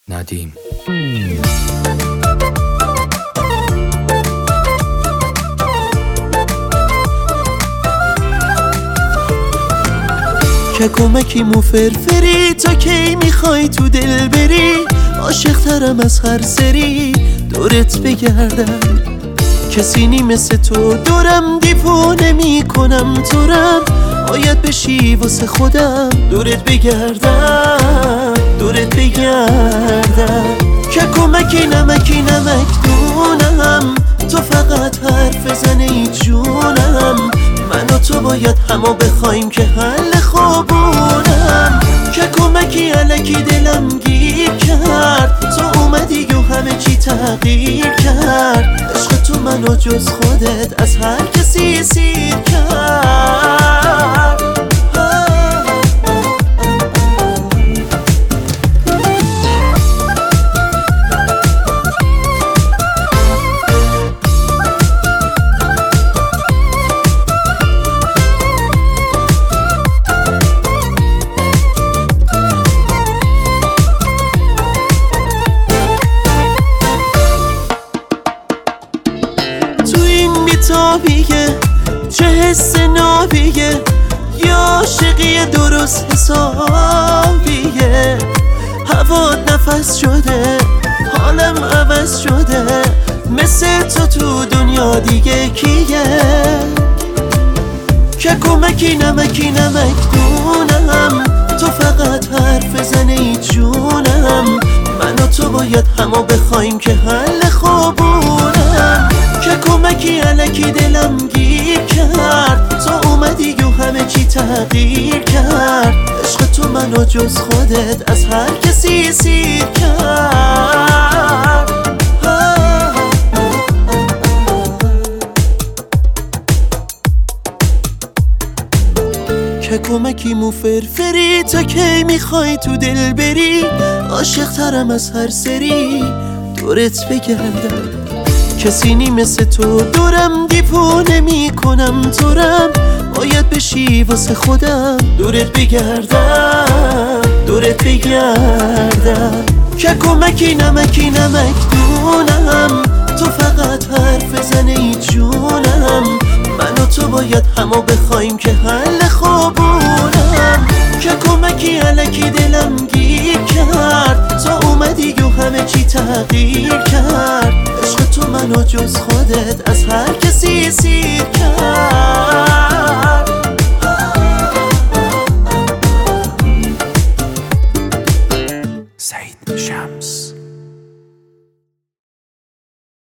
ندیم. که کمکی مو فرفری تا کی میخوای تو دل بری، عاشق ترم از هر سری دورت بگردم. کسی نی مثل تو دورم دیوونه میکنم تورم، باید بشی واسه خودم دورت بگردم دورت بگردم. که کمکی نمکی نمک دونم، تو فقط حرف زنه ای جونم. من و تو باید همو بخوایم که حل خوبونم. که کمکی علکی دلم گیر کرد، تو اومدی و همه چی تغییر کرد. عشق تو منو جز خودت از هر کسی سیر کرد. بیتابیه چه حس نابیه، یا عاشقی درست حسابیه. هوات نفس شده حالم عوض شده، مثل تو دنیا دیگه کیه. که کمکی نمکی نمک دونم، تو فقط حرف زنه ای جونم. من و تو باید همو بخوایم که حل خوبونم. که کمکی علکی دلم گیر کرد، تو اومدی و همه چی تغییر کرد. عشق تو منو جز خودت از هر کسی سیر کرد. که کمکی مو فرفری تا کی میخوای تو دل بری، عاشق ترم از هر سری دورت بگردم. کسی نی مثل تو دورم دیوونه میکنم تورم، باید بشی واسه خودم دورت بگردم دورت بگردم. که کمکی نمکی نمک دونم، تو فقط حرف زنه ای جونم. من و تو باید همو بخوایم که حل خوبونم. که کمکی علکی دلم گیر کرد، تو اومدی و همه چی تغییر کرد. عشق تو منو جز خودت از هر کسی سیر کرد. سعید شمس.